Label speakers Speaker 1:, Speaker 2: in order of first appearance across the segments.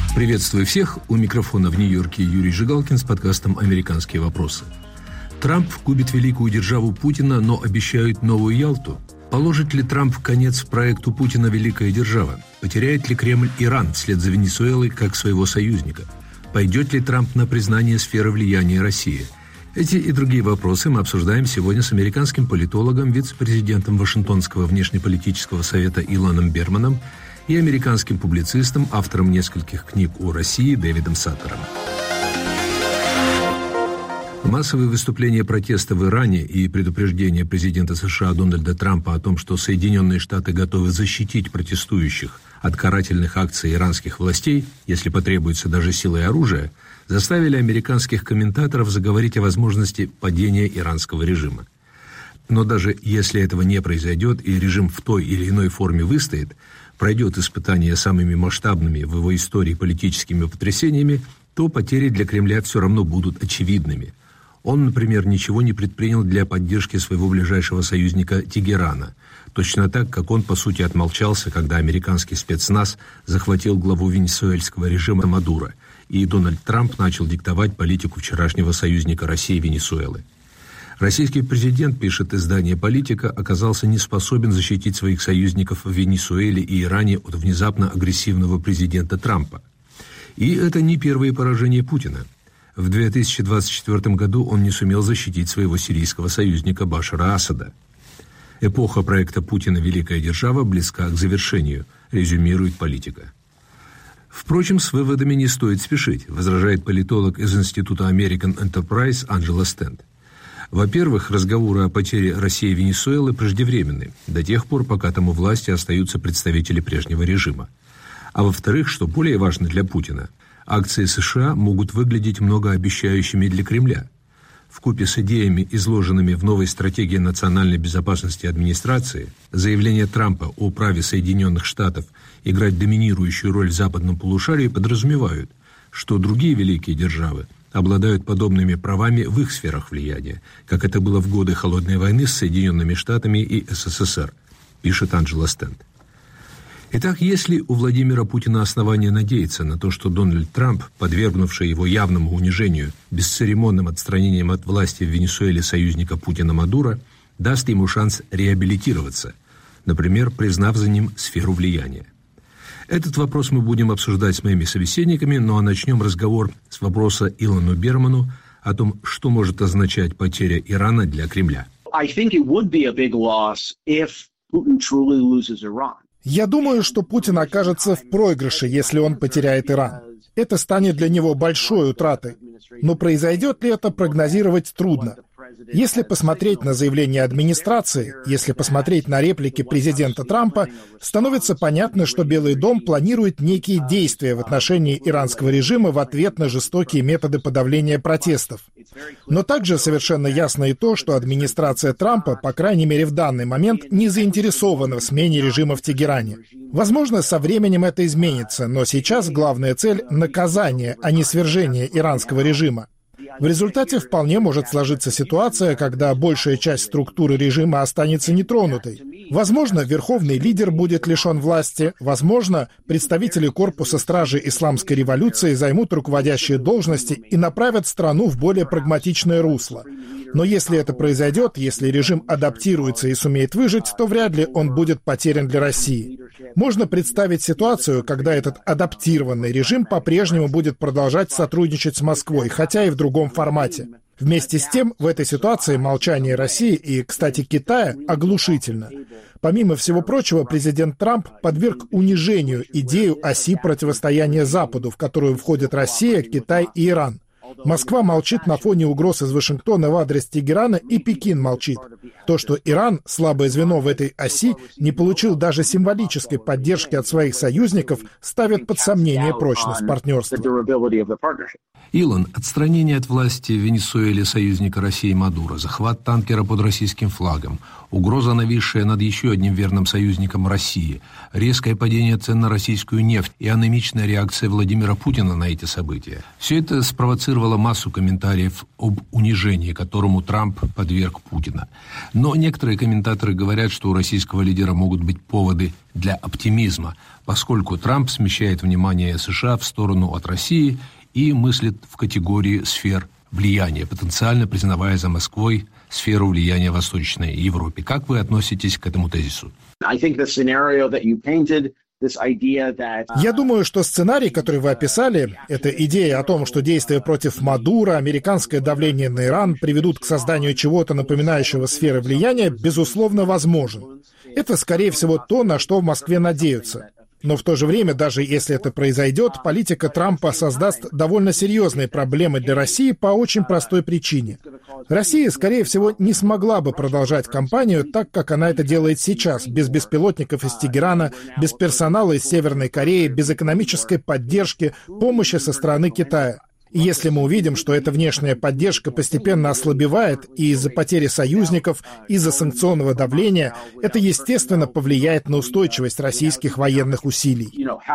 Speaker 1: Приветствую всех. У микрофона в Нью-Йорке Юрий Жигалкин с подкастом «Американские вопросы». Трамп губит великую державу Путина, но обещают новую Ялту. Положит ли Трамп конец проекту Путина «Великая держава»? Потеряет ли Кремль Иран вслед за Венесуэлой как своего союзника? Пойдет ли Трамп на признание сферы влияния России? Эти и другие вопросы мы обсуждаем сегодня с американским политологом, вице-президентом Вашингтонского внешнеполитического совета Илоном Берманом и американским публицистом, автором нескольких книг о России Дэвидом Саттером. Массовые выступления протеста в Иране и предупреждение президента США Дональда Трампа о том, что Соединенные Штаты готовы защитить протестующих от карательных акций иранских властей, если потребуется даже силой оружия, заставили американских комментаторов заговорить о возможности падения иранского режима. Но даже если этого не произойдет и режим в той или иной форме выстоит, пройдет испытания самыми масштабными в его истории политическими потрясениями, то потери для Кремля все равно будут очевидными. Он, например, ничего не предпринял для поддержки своего ближайшего союзника Тегерана, точно так, как он, по сути, отмолчался, когда американский спецназ захватил главу венесуэльского режима Мадуро, и Дональд Трамп начал диктовать политику вчерашнего союзника России Венесуэлы. Российский президент, пишет издание «Политика», оказался не способен защитить своих союзников в Венесуэле и Иране от внезапно агрессивного президента Трампа. И это не первое поражение Путина. В 2024 году он не сумел защитить своего сирийского союзника Башара Асада. Эпоха проекта Путина «Великая держава» близка к завершению, резюмирует «Политика». Впрочем, с выводами не стоит спешить, возражает политолог из Института American Enterprise Анджела Стенд. Во-первых, разговоры о потере России и Венесуэлы преждевременны, до тех пор, пока там у власти остаются представители прежнего режима. А во-вторых, что более важно для Путина, акции США могут выглядеть многообещающими для Кремля. Вкупе с идеями, изложенными в новой стратегии национальной безопасности администрации, заявление Трампа о праве Соединенных Штатов играть доминирующую роль в западном полушарии подразумевают, что другие великие державы обладают подобными правами в их сферах влияния, как это было в годы Холодной войны с Соединенными Штатами и СССР, пишет Анджела Стенд. Итак, есть ли у Владимира Путина основания надеяться на то, что Дональд Трамп, подвергнувший его явному унижению бесцеремонным отстранением от власти в Венесуэле союзника Путина Мадуро, даст ему шанс реабилитироваться, например, признав за ним сферу влияния? Этот вопрос мы будем обсуждать с моими собеседниками, ну а начнем разговор с вопроса Илону Берману о том, что может означать потеря Ирана для Кремля.
Speaker 2: Я думаю, что Путин окажется в проигрыше, если он потеряет Иран. Это станет для него большой утратой. Но произойдет ли это, прогнозировать трудно. Если посмотреть на заявление администрации, если посмотреть на реплики президента Трампа, становится понятно, что Белый дом планирует некие действия в отношении иранского режима в ответ на жестокие методы подавления протестов. Но также совершенно ясно и то, что администрация Трампа, по крайней мере в данный момент, не заинтересована в смене режима в Тегеране. Возможно, со временем это изменится, но сейчас главная цель — наказание, а не свержение иранского режима. В результате вполне может сложиться ситуация, когда большая часть структуры режима останется нетронутой. Возможно, верховный лидер будет лишен власти, возможно, представители корпуса стражи исламской революции займут руководящие должности и направят страну в более прагматичное русло. Но если это произойдет, если режим адаптируется и сумеет выжить, то вряд ли он будет потерян для России. Можно представить ситуацию, когда этот адаптированный режим по-прежнему будет продолжать сотрудничать с Москвой, хотя и в другом формате. Вместе с тем, в этой ситуации молчание России и, кстати, Китая оглушительно. Помимо всего прочего, президент Трамп подверг унижению идею оси противостояния Западу, в которую входят Россия, Китай и Иран. Москва молчит на фоне угроз из Вашингтона в адрес Тегерана, и Пекин молчит. То, что Иран, слабое звено в этой оси, не получил даже символической поддержки от своих союзников, ставит под сомнение прочность партнерства.
Speaker 1: Илон, отстранение от власти в Венесуэле союзника России Мадуро, захват танкера под российским флагом, Угроза, нависшая над еще одним верным союзником России, резкое падение цен на российскую нефть и анемичная реакция Владимира Путина на эти события. Все это спровоцировало массу комментариев об унижении, которому Трамп подверг Путина. Но некоторые комментаторы говорят, что у российского лидера могут быть поводы для оптимизма, поскольку Трамп смещает внимание США в сторону от России и мыслит в категории сфер влияния, потенциально признавая за Москвой сферу влияния в Восточной Европе. Как вы относитесь к этому тезису?
Speaker 2: Я думаю, что сценарий, который вы описали, это идея о том, что действия против Мадуро, американское давление на Иран приведут к созданию чего-то напоминающего сферы влияния, безусловно, возможен. Это, скорее всего, то, на что в Москве надеются. Но в то же время, даже если это произойдет, политика Трампа создаст довольно серьезные проблемы для России по очень простой причине. Россия, скорее всего, не смогла бы продолжать кампанию так, как она это делает сейчас, без беспилотников из Тегерана, без персонала из Северной Кореи, без экономической поддержки, помощи со стороны Китая. И если мы увидим, что эта внешняя поддержка постепенно ослабевает и из-за потери союзников, из-за санкционного давления, это, естественно, повлияет на устойчивость российских военных усилий.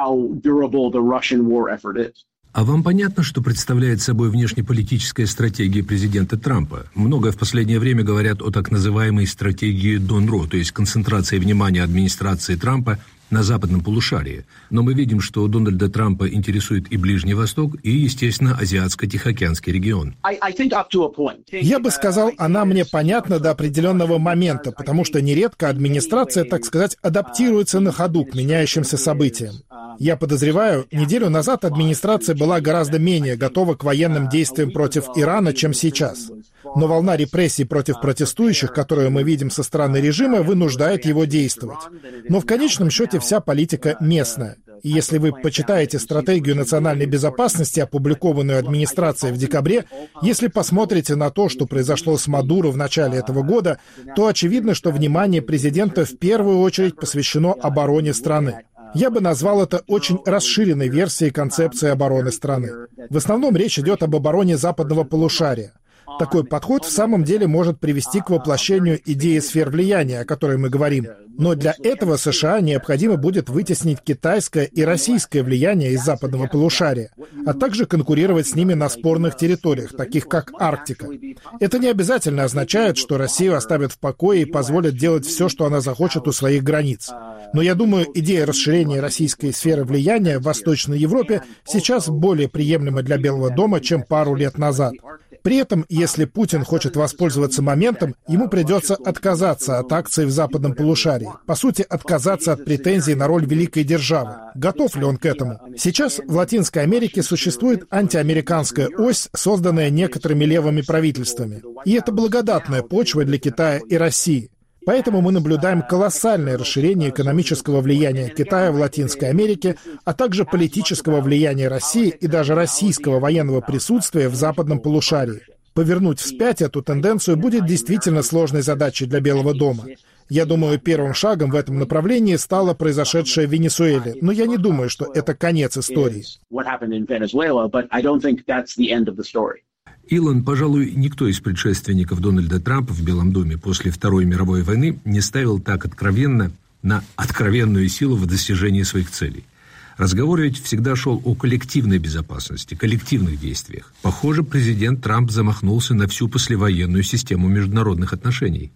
Speaker 1: А вам понятно, что представляет собой внешнеполитическая стратегия президента Трампа? Много в последнее время говорят о так называемой стратегии Донро, то есть концентрации внимания администрации Трампа на западном полушарии. Но мы видим, что Дональда Трампа интересует и Ближний Восток, и, естественно, Азиатско-Тихоокеанский регион.
Speaker 2: Я бы сказал, она мне понятна до определенного момента, потому что нередко администрация, так сказать, адаптируется на ходу к меняющимся событиям. Я подозреваю, неделю назад администрация была гораздо менее готова к военным действиям против Ирана, чем сейчас. Но волна репрессий против протестующих, которую мы видим со стороны режима, вынуждает его действовать. Но в конечном счете вся политика местная. И если вы почитаете стратегию национальной безопасности, опубликованную администрацией в декабре, если посмотрите на то, что произошло с Мадуро в начале этого года, то очевидно, что внимание президента в первую очередь посвящено обороне страны. Я бы назвал это очень расширенной версией концепции обороны страны. В основном речь идет об обороне западного полушария. Такой подход в самом деле может привести к воплощению идеи сфер влияния, о которой мы говорим. Но для этого США необходимо будет вытеснить китайское и российское влияние из западного полушария, а также конкурировать с ними на спорных территориях, таких как Арктика. Это не обязательно означает, что Россию оставят в покое и позволят делать все, что она захочет у своих границ. Но я думаю, идея расширения российской сферы влияния в Восточной Европе сейчас более приемлема для Белого дома, чем пару лет назад. При этом, если Путин хочет воспользоваться моментом, ему придется отказаться от акций в западном полушарии. По сути, отказаться от претензий на роль великой державы. Готов ли он к этому? Сейчас в Латинской Америке существует антиамериканская ось, созданная некоторыми левыми правительствами. И это благодатная почва для Китая и России. Поэтому мы наблюдаем колоссальное расширение экономического влияния Китая в Латинской Америке, а также политического влияния России и даже российского военного присутствия в западном полушарии. Повернуть вспять эту тенденцию будет действительно сложной задачей для Белого дома. Я думаю, первым шагом в этом направлении стало произошедшее в Венесуэле, но я не думаю, что это конец истории.
Speaker 1: Илон, пожалуй, никто из предшественников Дональда Трампа в Белом доме после Второй мировой войны не ставил так откровенно на откровенную силу в достижении своих целей. Разговор ведь всегда шел о коллективной безопасности, коллективных действиях. Похоже, президент Трамп замахнулся на всю послевоенную систему международных отношений.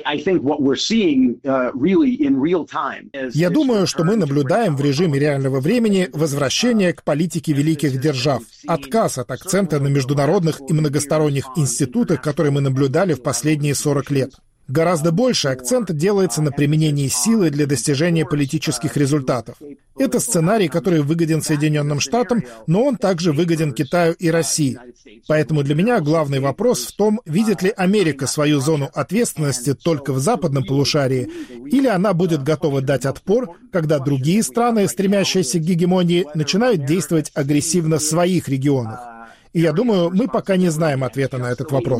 Speaker 2: Я думаю, что мы наблюдаем в режиме реального времени возвращение к политике великих держав, отказ от акцента на международных и многосторонних институтах, которые мы наблюдали в последние 40 лет. Гораздо больше акцент делается на применении силы для достижения политических результатов. Это сценарий, который выгоден Соединенным Штатам, но он также выгоден Китаю и России. Поэтому для меня главный вопрос в том, видит ли Америка свою зону ответственности только в западном полушарии, или она будет готова дать отпор, когда другие страны, стремящиеся к гегемонии, начинают действовать агрессивно в своих регионах. И я думаю, мы пока не знаем ответа на этот вопрос.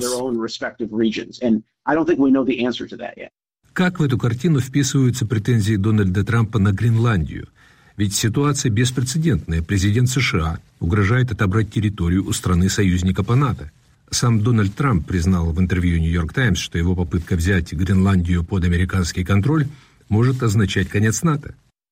Speaker 1: Как в эту картину вписываются претензии Дональда Трампа на Гренландию? Ведь ситуация беспрецедентная. Президент США угрожает отобрать территорию у страны-союзника по НАТО. Сам Дональд Трамп признал в интервью «Нью-Йорк Таймс», что его попытка взять Гренландию под американский контроль может означать конец НАТО.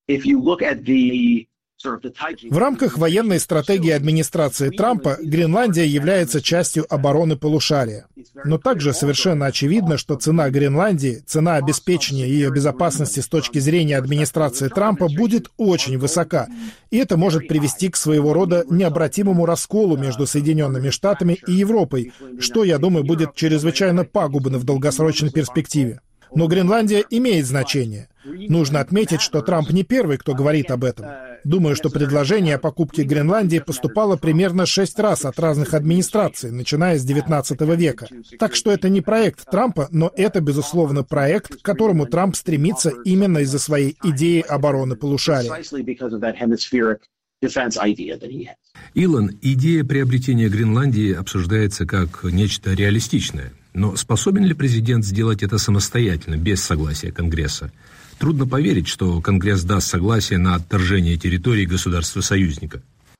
Speaker 2: В рамках военной стратегии администрации Трампа Гренландия является частью обороны полушария. Но также совершенно очевидно, что цена Гренландии, цена обеспечения ее безопасности с точки зрения администрации Трампа будет очень высока. И это может привести к своего рода необратимому расколу между Соединенными Штатами и Европой, что, я думаю, будет чрезвычайно пагубно в долгосрочной перспективе. Но Гренландия имеет значение. Нужно отметить, что Трамп не первый, кто говорит об этом. Думаю, что предложение о покупке Гренландии поступало примерно 6 раз от разных администраций, начиная с XIX века. Так что это не проект Трампа, но это, безусловно, проект, к которому Трамп стремится именно из-за своей идеи обороны полушария.
Speaker 1: Илон, идея приобретения Гренландии обсуждается как нечто реалистичное. Но способен ли президент сделать это самостоятельно, без согласия Конгресса? Трудно поверить, что Конгресс даст согласие на отторжение территории государства-союзника.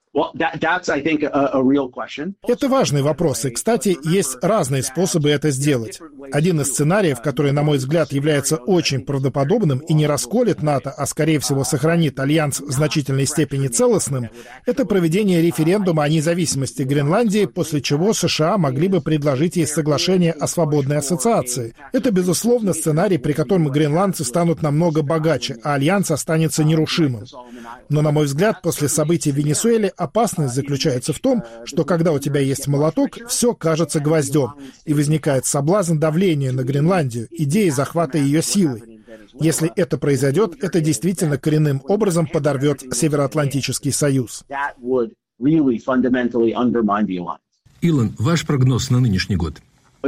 Speaker 2: Это важный вопрос, и, кстати, есть разные способы это сделать. Один из сценариев, который, на мой взгляд, является очень правдоподобным и не расколет НАТО, а, скорее всего, сохранит альянс в значительной степени целостным, это проведение референдума о независимости Гренландии, после чего США могли бы предложить ей соглашение о свободной ассоциации. Это, безусловно, сценарий, при котором гренландцы станут намного богаче, а альянс останется нерушимым. Но, на мой взгляд, после событий в Венесуэле опасность заключается в том, что когда у тебя есть молоток, все кажется гвоздем, и возникает соблазн давления на Гренландию, идеи захвата ее силой. Если это произойдет, это действительно коренным образом подорвет Североатлантический союз.
Speaker 1: Илон, ваш прогноз на нынешний год?
Speaker 2: В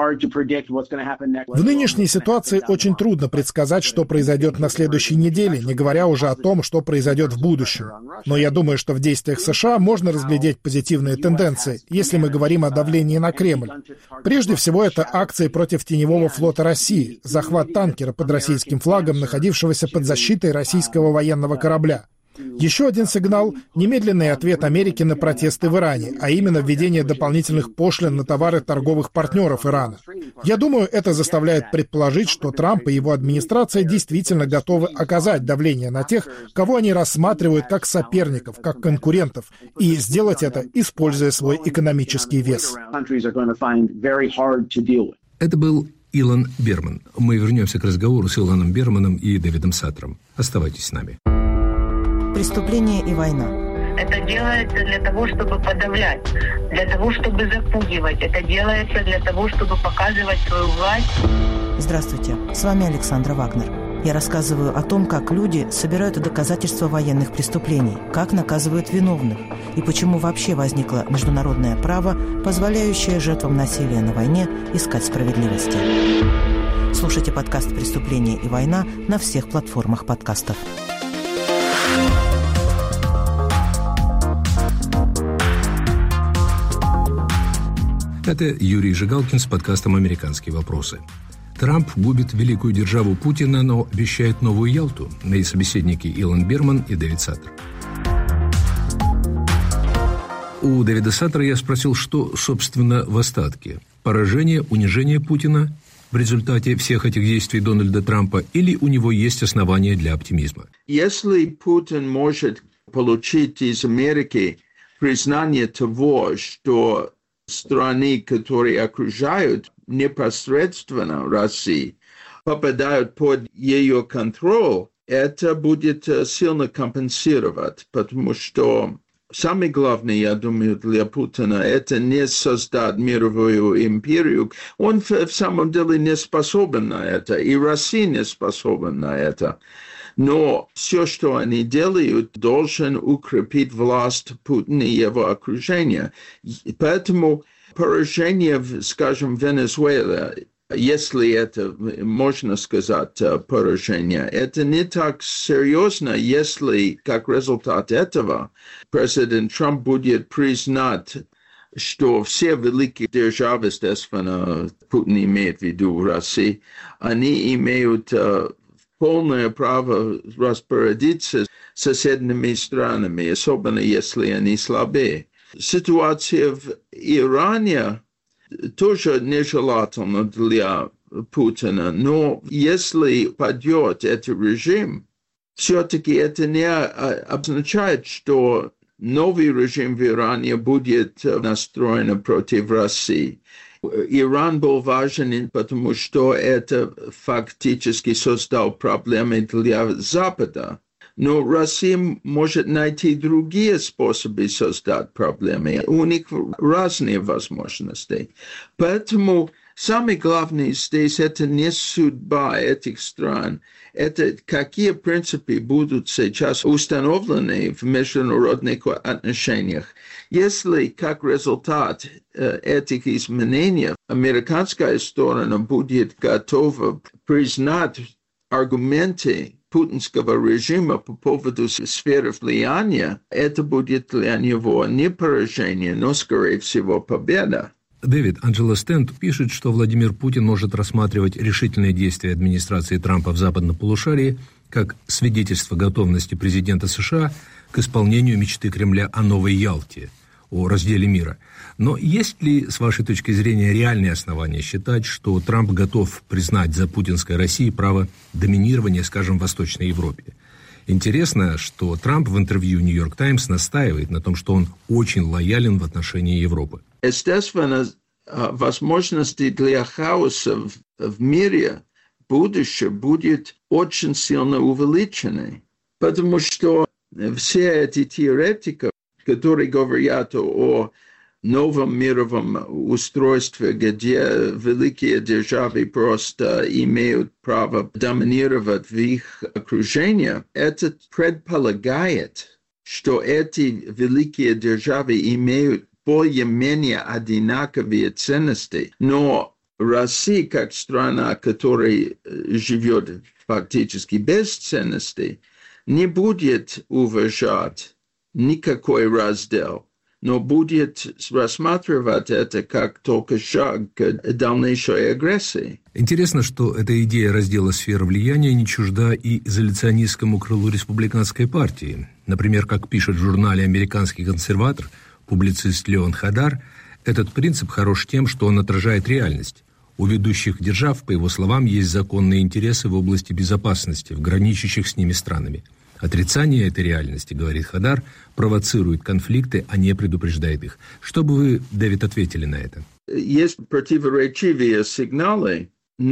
Speaker 2: нынешней ситуации очень трудно предсказать, что произойдет на следующей неделе, не говоря уже о том, что произойдет в будущем. Но я думаю, что в действиях США можно разглядеть позитивные тенденции, если мы говорим о давлении на Кремль. Прежде всего, это акции против теневого флота России, захват танкера под российским флагом, находившегося под защитой российского военного корабля. Еще один сигнал — немедленный ответ Америки на протесты в Иране, а именно введение дополнительных пошлин на товары торговых партнеров Ирана. Я думаю, это заставляет предположить, что Трамп и его администрация действительно готовы оказать давление на тех, кого они рассматривают как соперников, как конкурентов, и сделать это, используя свой экономический вес.
Speaker 1: Это был Илон Берман. Мы вернемся к разговору с Илоном Берманом и Дэвидом Саттером. Оставайтесь с нами.
Speaker 3: Преступление и война.
Speaker 4: Это делается для того, чтобы подавлять, для того, чтобы запугивать. Это делается для того, чтобы показывать свою власть.
Speaker 3: Здравствуйте, с вами Александра Вагнер. Я рассказываю о том, как люди собирают доказательства военных преступлений, как наказывают виновных и почему вообще возникло международное право, позволяющее жертвам насилия на войне искать справедливости. Слушайте подкаст «Преступление и война» на всех платформах подкастов.
Speaker 1: Это Юрий Жигалкин с подкастом «Американские вопросы». Трамп губит великую державу Путина, но обещает новую Ялту. Мои собеседники Илон Берман и Дэвид Саттер. У Дэвида Саттера я спросил, что, собственно, в остатке. Поражение, унижение Путина в результате всех этих действий Дональда Трампа, или у него есть основания для оптимизма?
Speaker 5: Если Путин может получить из Америки признание того, что страны, которые окружают непосредственно Россию, попадают под ее контроль, это будет сильно компенсировать, потому что самое главное, я думаю, для Путина, это не создать мировую империю. Он в самом деле не способен на это, и Россия не способна на это. Но все, что они делают, должен укрепить власть Путина и его окружения. Поэтому поражение, скажем, в Венесуэле, если это можно сказать поражение, это не так серьезно, если как результат этого президент Трамп будет признать, что все великие державы, естественно, Путин имеет в виду Россию, они имеют полное право распорядиться соседними странами, особенно если они слабее. Ситуация в Иране тоже нежелательно для Путина. Но если падет этот режим, все-таки это не означает, что новый режим в Иране будет настроен против России. Иран был важен, потому что это фактически создал проблемы для Запада. Но Россия может найти другие способы создать проблемы. У них разные возможности. Поэтому самое главное здесь – это не судьба этих стран. Это какие принципы будут сейчас установлены в международных отношениях. Если как результат этих изменений американская сторона будет готова признать аргументы путинского режима по поводу сферы влияния, это будет для него не поражение, но, скорее всего, победа.
Speaker 1: Дэвид, Анджела Стенд пишет, что Владимир Путин может рассматривать решительные действия администрации Трампа в западном полушарии как свидетельство готовности президента США к исполнению мечты Кремля о новой Ялте, о разделе мира. Но есть ли, с вашей точки зрения, реальные основания считать, что Трамп готов признать за путинской Россией право доминирования, скажем, в Восточной Европе? Интересно, что Трамп в интервью «Нью-Йорк Таймс» настаивает на том, что он очень лоялен в отношении Европы.
Speaker 5: Естественно, возможности для хаоса в мире в будущем будет очень сильно увеличены, потому что все эти теоретики, которые говорят о новом мировом устройстве, где великие державы просто имеют право доминировать в их окружении, это предполагает, что эти великие державы имеют более-менее одинаковые ценности, но Россия, как страна, которая живет фактически без ценностей, не будет уважать никакой раздел, но будет рассматривать это как только шаг к дальнейшей агрессии.
Speaker 1: Интересно, что эта идея раздела сфер влияния не чужда и изоляционистскому крылу республиканской партии. Например, как пишет в журнале «Американский консерватор» публицист Леон Хадар, этот принцип хорош тем, что он отражает реальность. У ведущих держав, по его словам, есть законные интересы в области безопасности, в граничащих с ними странами. Отрицание этой реальности, говорит Хадар, провоцирует конфликты, а не предупреждает их. Что бы вы, Дэвид, ответили на это?
Speaker 5: Есть противоречивые сигналы,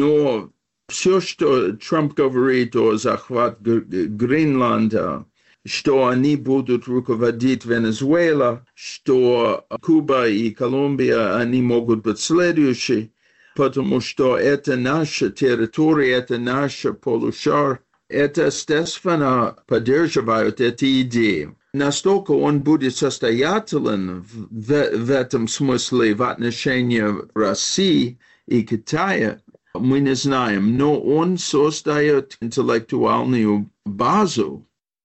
Speaker 5: но все, что Трамп говорит о захвате Гренланда, что они будут руководить Венесуэла, что Куба и Колумбия, они могут быть следующие, потому что это наша территория, это наша полушар. Это, естественно, поддерживают эти идеи. Настолько он будет состоятелен в этом смысле в отношении России и Китая, мы не знаем, но он создает интеллектуальную базу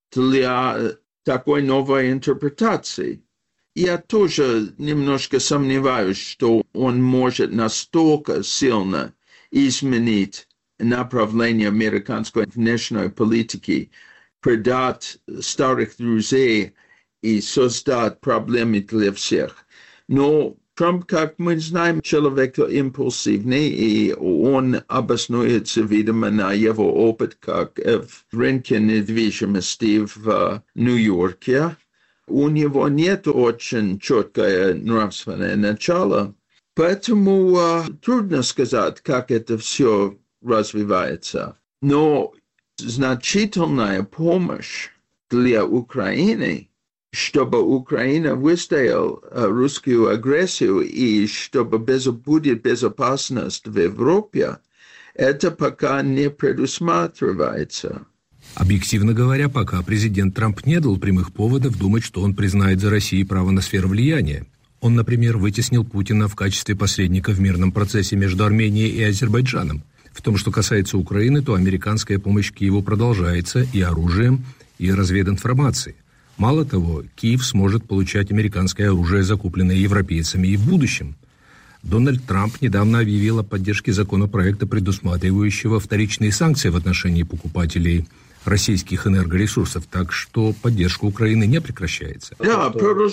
Speaker 5: для такой новой интерпретации. Я тоже немножко сомневаюсь, что он может настолько сильно изменить направление американской внешней политики, предать старых друзей и создать проблемы для всех. Но Трамп, как мы знаем, человек импульсивный, и он обоснуется, видимо, на его опыт, как в рынке недвижимости в Нью-Йорке. У него нет очень четкое нравственное начало, поэтому трудно сказать, как это все развивается. Но значительная помощь для Украины, чтобы Украина выстояла русскую агрессию и чтобы будет безопасность в Европе, это пока не предусматривается.
Speaker 1: Объективно говоря, пока президент Трамп не дал прямых поводов думать, что он признает за Россией право на сферу влияния. Он, например, вытеснил Путина в качестве посредника в мирном процессе между Арменией и Азербайджаном. В том, что касается Украины, то американская помощь Киеву продолжается и оружием, и развединформацией. Мало того, Киев сможет получать американское оружие, закупленное европейцами, и в будущем. Дональд Трамп недавно объявил о поддержке законопроекта, предусматривающего вторичные санкции в отношении покупателей российских энергоресурсов, так что поддержка Украины не прекращается.
Speaker 5: Да,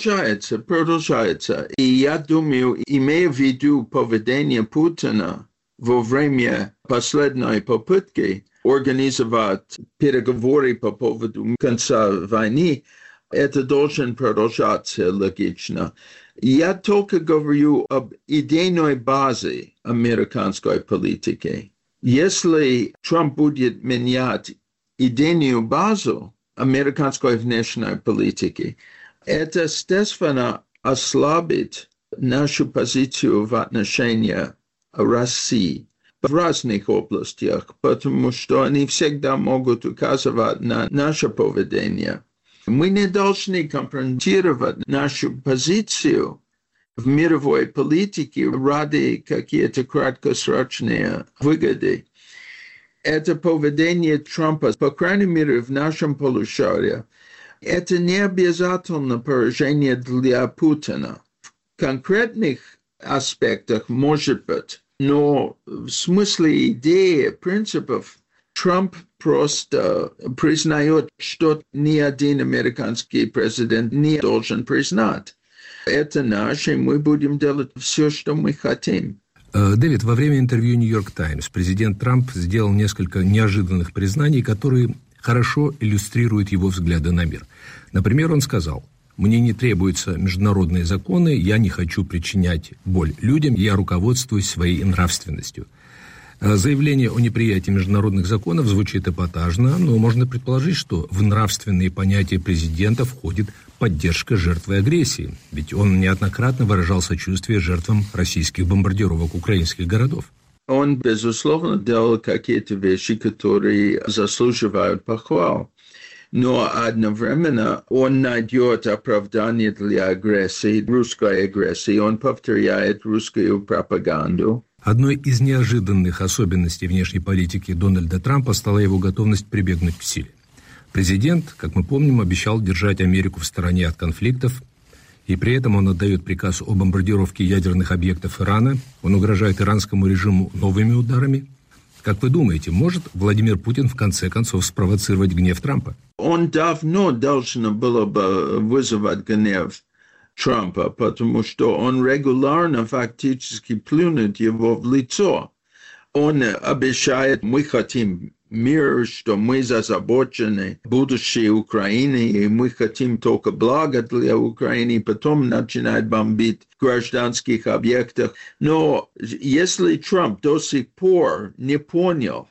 Speaker 5: продолжается. И я думаю, имея в виду поведение Путина во время последней попытки организовать переговоры по поводу конца войны, это должен продолжаться логично. Я только говорю об идейной базе американской политики. Если Трамп будет менять идейную базу американской внешней политики, это, естественно, ослабит нашу позицию в отношении России в разных областях, потому что они всегда могут указывать на наше поведение. Мы не должны компрометировать нашу позицию в мировой политике ради какие-то краткосрочные выгоды. Это поведение Трампа, по крайней мере, в нашем полушарии, это не обязательно поражение для Путина. В конкретных аспектах, может быть, но в смысле идеи, принципов, Трамп просто признает, что ни один американский президент не должен признать. Это наше, и мы будем делать все, что мы хотим.
Speaker 1: Дэвид, во время интервью «Нью-Йорк Таймс» президент Трамп сделал несколько неожиданных признаний, которые хорошо иллюстрируют его взгляды на мир. Например, он сказал: «Мне не требуются международные законы, я не хочу причинять боль людям, я руководствуюсь своей нравственностью». Заявление о неприятии международных законов звучит эпатажно, но можно предположить, что в нравственные понятия президента входит поддержка жертвы агрессии, ведь он неоднократно выражал сочувствие жертвам российских бомбардировок украинских городов.
Speaker 5: Он, безусловно, делал какие-то вещи, которые заслуживают похвал. Но одновременно он найдет оправдание для агрессии, русской агрессии, он повторяет русскую пропаганду.
Speaker 1: Одной из неожиданных особенностей внешней политики Дональда Трампа стала его готовность прибегнуть к силе. Президент, как мы помним, обещал держать Америку в стороне от конфликтов, и при этом он отдает приказ о бомбардировке ядерных объектов Ирана, он угрожает иранскому режиму новыми ударами. Как вы думаете, может Владимир Путин в конце концов спровоцировать гнев Трампа?
Speaker 5: Он давно должен был бы вызывать гнев Трампа, потому что он регулярно фактически плюнет его в лицо. Он обещает: мы хотим мир, что мы озабочены будущее Украины, и мы хотим только блага для Украины, потом начинает бомбить гражданских объектах. Но если Трамп до сих пор не понял,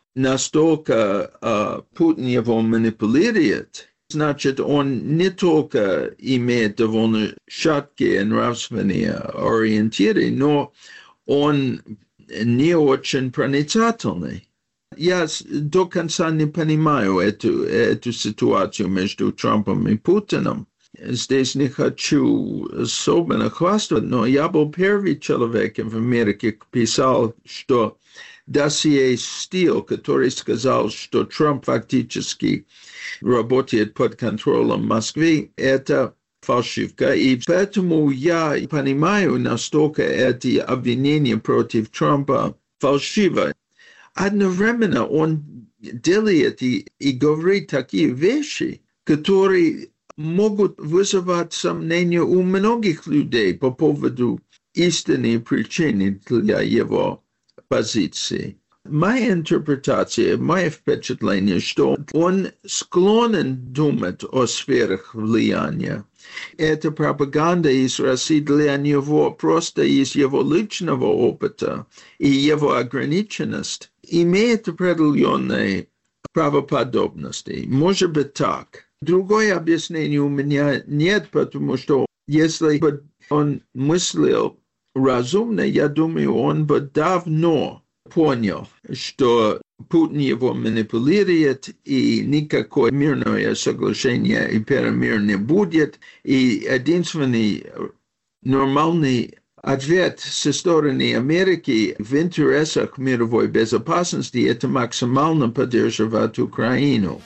Speaker 5: настолько Путин его манипулирует, значит, он не только имеет довольно шаткие нравственные ориентиры, но он не очень проницательный. Я до конца не понимаю эту ситуацию между Трампом и Путиным. Здесь не хочу особенно хвастать, но я был первый человек в Америке, писал, что досье Стил, который сказал, что Трамп фактически работает под контролем Москвы, это фальшивка. И поэтому я понимаю, настолько эти обвинения против Трампа фальшивы. Одновременно он делает и говорит такие вещи, которые могут вызывать сомнения у многих людей по поводу истинной причины для его позиции. Моя интерпретация, мое впечатление, что он склонен думать о сферах влияния. Эта пропаганда из России для него просто из его личного опыта и его ограниченность имеет определенные правоподобности. Может быть так. Другое объяснение у меня нет, потому что если бы он мыслил разумно, я думаю, он бы давно понял, что Путин его манипулирует, и никакое мирное соглашение и перемирие не будет. И единственный нормальный ответ со стороны Америки в интересах мировой безопасности – это максимально поддерживать Украину.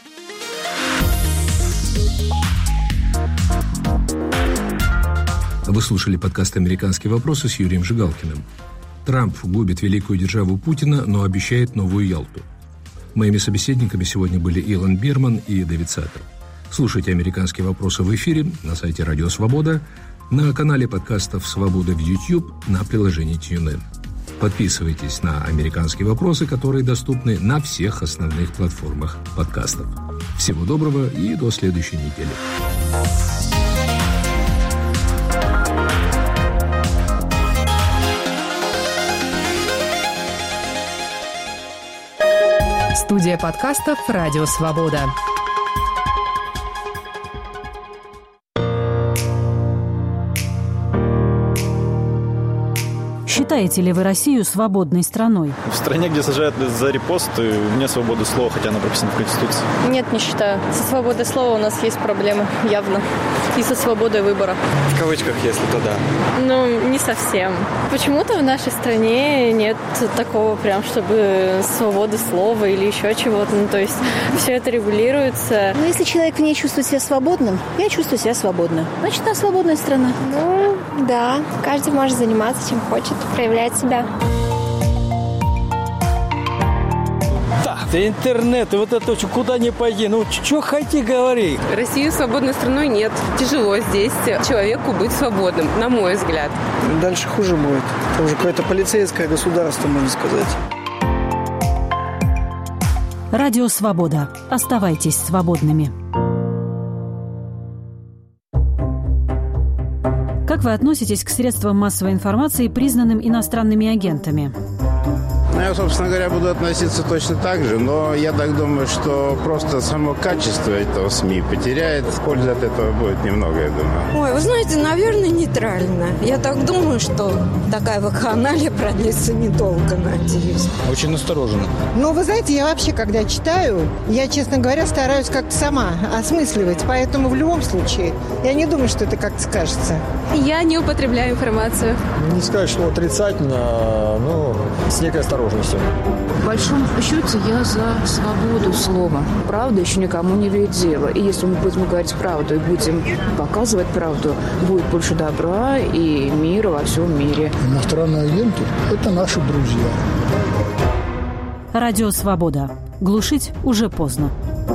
Speaker 1: Вы слушали подкаст «Американские вопросы» с Юрием Жигалкиным. Трамп губит великую державу Путина, но обещает новую Ялту. Моими собеседниками сегодня были Илон Бирман и Дэвид Саттер. Слушайте «Американские вопросы» в эфире на сайте Радио Свобода, на канале подкастов «Свобода» в YouTube, на приложении TuneIn. Подписывайтесь на «Американские вопросы», которые доступны на всех основных платформах подкастов. Всего доброго и до следующей недели.
Speaker 6: Студия подкастов «Радио Свобода».
Speaker 7: Считаете ли вы Россию свободной страной?
Speaker 8: В стране, где сажают за репосты, вне свободы слова, хотя она прописана в Конституции.
Speaker 9: Нет, не считаю. Со свободой слова у нас есть проблемы, явно. И со свободой выбора.
Speaker 8: В кавычках, если то да.
Speaker 9: Ну, не совсем. Почему-то в нашей стране нет такого прям, чтобы свободы слова или еще чего-то. Ну, то есть все это регулируется.
Speaker 10: Ну, если человек в ней чувствует себя свободным, я чувствую себя свободно. Значит, она свободная страна.
Speaker 11: Ну, да. Каждый может заниматься чем хочет, проявлять себя.
Speaker 12: Да, интернет, и вот это куда ни пойди, ну, что хоти говори.
Speaker 13: Россию свободной страной нет. Тяжело здесь человеку быть свободным, на мой взгляд.
Speaker 14: Дальше хуже будет. Это уже какое-то полицейское государство, можно сказать.
Speaker 7: Радио Свобода. Оставайтесь свободными. Как вы относитесь к средствам массовой информации, признанным иностранными агентами?
Speaker 15: Я, собственно говоря, буду относиться точно так же, но я так думаю, что просто само качество этого СМИ потеряет. Пользы от этого будет немного, я думаю.
Speaker 16: Ой, вы знаете, наверное, нейтрально. Я так думаю, что такая вакханалия продлится недолго, надеюсь.
Speaker 17: Очень настороженно.
Speaker 18: Ну, вы знаете, я вообще, когда читаю, я, честно говоря, стараюсь как-то сама осмысливать. Поэтому в любом случае, я не думаю, что это как-то скажется.
Speaker 9: Я не употребляю информацию.
Speaker 17: Не сказать, что отрицательно, но с некой осторожностью.
Speaker 19: В большом счете я за свободу слова. Правда еще никому не вредила. И если мы будем говорить правду и будем показывать правду, будет больше добра и мира во всем мире.
Speaker 20: Иностранные агенты – это наши друзья.
Speaker 7: Радио Свобода. Глушить уже поздно.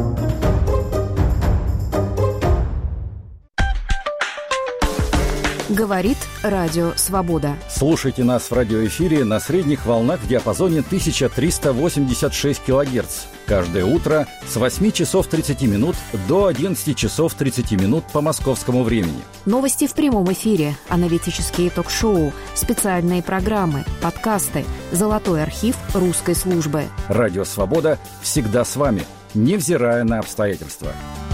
Speaker 6: Говорит Радио Свобода.
Speaker 12: Слушайте нас в радиоэфире на средних волнах в диапазоне 1386 кГц. Каждое утро с 8 часов 30 минут до 11 часов 30 минут по московскому времени.
Speaker 6: Новости в прямом эфире, аналитические ток-шоу, специальные программы, подкасты, золотой архив русской службы.
Speaker 12: Радио Свобода всегда с вами, невзирая на обстоятельства.